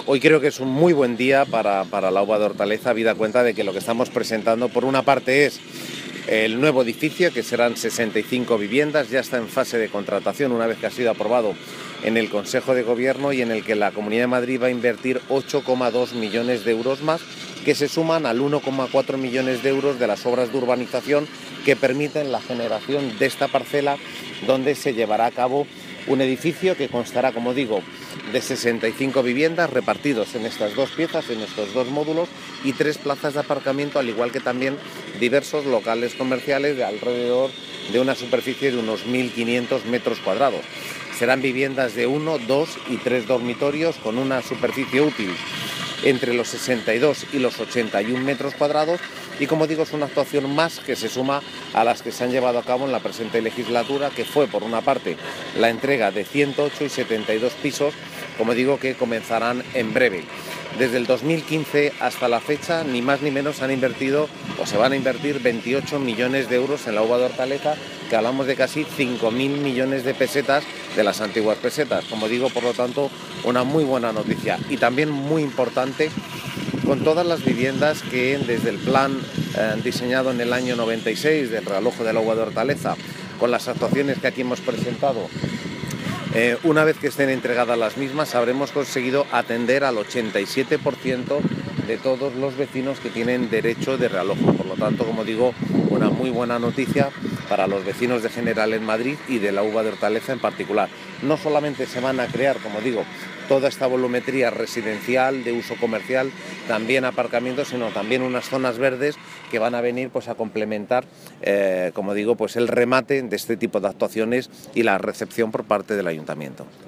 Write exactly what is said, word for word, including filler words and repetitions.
Hoy creo que es un muy buen día para, para la uva de Hortaleza, habida cuenta de que lo que estamos presentando por una parte es el nuevo edificio, que serán sesenta y cinco viviendas, ya está en fase de contratación una vez que ha sido aprobado en el Consejo de Gobierno y en el que la Comunidad de Madrid va a invertir ocho coma dos millones de euros más, que se suman al uno coma cuatro millones de euros de las obras de urbanización que permiten la generación de esta parcela, donde se llevará a cabo un edificio que constará, como digo, de sesenta y cinco viviendas repartidos en estas dos piezas, en estos dos módulos, y tres plazas de aparcamiento, al igual que también diversos locales comerciales de alrededor de una superficie de unos mil quinientos metros cuadrados. Serán viviendas de uno, dos y tres dormitorios con una superficie útil entre los sesenta y dos y los ochenta y un metros cuadrados, y como digo, es una actuación más que se suma a las que se han llevado a cabo en la presente legislatura, que fue por una parte la entrega de ciento ocho y setenta y dos pisos, como digo, que comenzarán en breve. Desde el dos mil quince hasta la fecha, ni más ni menos, han invertido o se van a invertir veintiocho millones de euros en la uva de Hortaleza, que hablamos de casi cinco mil millones de pesetas de las antiguas pesetas. Como digo, por lo tanto, una muy buena noticia y también muy importante, con todas las viviendas que desde el plan eh, diseñado en el año noventa y seis del realojo del agua de Hortaleza, con las actuaciones que aquí hemos presentado, Eh, una vez que estén entregadas las mismas, habremos conseguido atender al ochenta y siete por ciento de todos los vecinos que tienen derecho de realojo. Por lo tanto, como digo, una muy buena noticia para los vecinos de General en Madrid y de la uva de Hortaleza en particular. No solamente se van a crear, como digo, toda esta volumetría residencial de uso comercial, también aparcamientos, sino también unas zonas verdes que van a venir pues a complementar, eh, como digo, pues el remate de este tipo de actuaciones y la recepción por parte del Ayuntamiento.